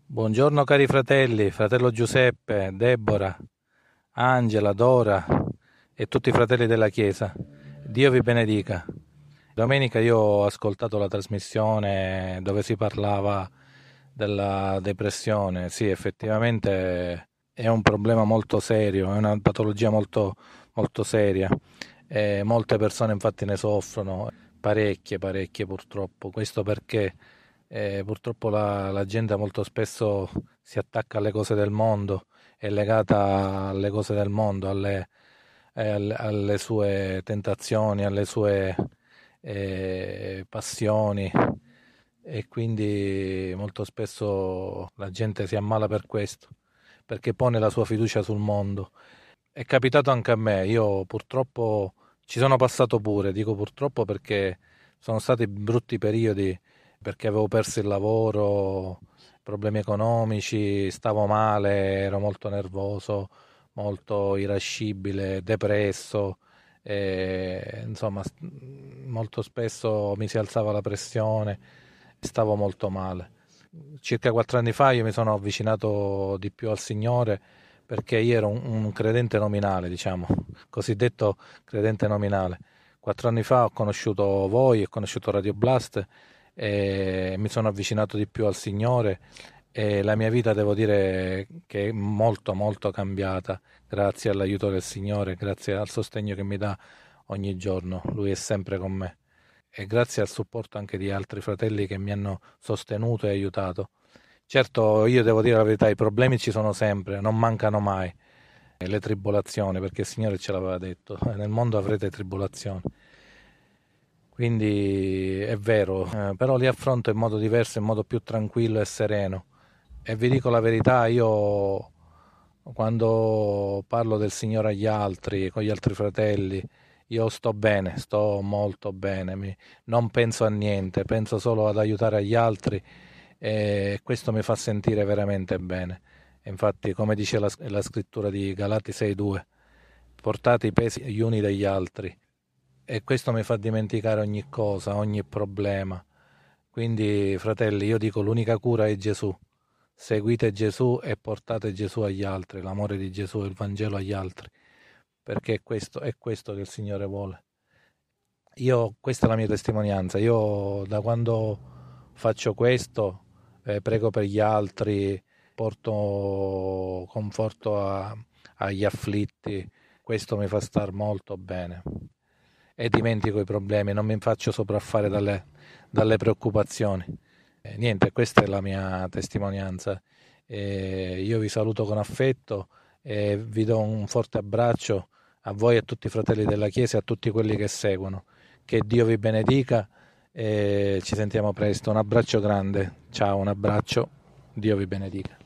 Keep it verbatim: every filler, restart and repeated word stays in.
Buongiorno cari fratelli, fratello Giuseppe, Deborah, Angela, Dora e tutti i fratelli della Chiesa. Dio vi benedica. Domenica io ho ascoltato la trasmissione dove si parlava della depressione. Sì, effettivamente è un problema molto serio, è una patologia molto, molto seria. E molte persone infatti ne soffrono, parecchie, parecchie purtroppo. Questo perché eh, purtroppo la, la gente molto spesso si attacca alle cose del mondo, è legata alle cose del mondo, alle, eh, alle, alle sue tentazioni, alle sue eh, passioni e quindi molto spesso la gente si ammala per questo, perché pone la sua fiducia sul mondo. È capitato anche a me, io purtroppo ci sono passato pure, dico purtroppo perché sono stati brutti periodi, perché avevo perso il lavoro, problemi economici, stavo male, ero molto nervoso, molto irascibile, depresso, e, insomma, st- molto spesso mi si alzava la pressione, stavo molto male. Circa quattro anni fa io mi sono avvicinato di più al Signore perché io ero un, un credente nominale, diciamo, cosiddetto credente nominale. Quattro anni fa ho conosciuto voi, ho conosciuto Radio Blast e mi sono avvicinato di più al Signore e la mia vita devo dire che è molto molto cambiata grazie all'aiuto del Signore, grazie al sostegno che mi dà ogni giorno. Lui è sempre con me e grazie al supporto anche di altri fratelli che mi hanno sostenuto e aiutato. Certo, io devo dire la verità, i problemi ci sono sempre, non mancano mai, e le tribolazioni, perché il Signore ce l'aveva detto, nel mondo avrete tribolazioni. Quindi è vero, eh, però li affronto in modo diverso, in modo più tranquillo e sereno. E vi dico la verità, io quando parlo del Signore agli altri, con gli altri fratelli, io sto bene, sto molto bene, mi- non penso a niente, penso solo ad aiutare gli altri e questo mi fa sentire veramente bene. Infatti, come dice la, la scrittura di Galati sei due, portate i pesi gli uni degli altri e questo mi fa dimenticare ogni cosa, ogni problema. Quindi, fratelli, io dico l'unica cura è Gesù. Seguite Gesù e portate Gesù agli altri, l'amore di Gesù, il Vangelo agli altri, perché è questo, è questo che il Signore vuole. Io, questa è la mia testimonianza, io da quando faccio questo, eh, prego per gli altri, porto conforto a- agli afflitti, questo mi fa star molto bene e dimentico i problemi, non mi faccio sopraffare dalle, dalle preoccupazioni. Eh, niente, questa è la mia testimonianza. Eh, io vi saluto con affetto e vi do un forte abbraccio a voi e a tutti i fratelli della Chiesa e a tutti quelli che seguono. Che Dio vi benedica e ci sentiamo presto. Un abbraccio grande. Ciao, un abbraccio. Dio vi benedica.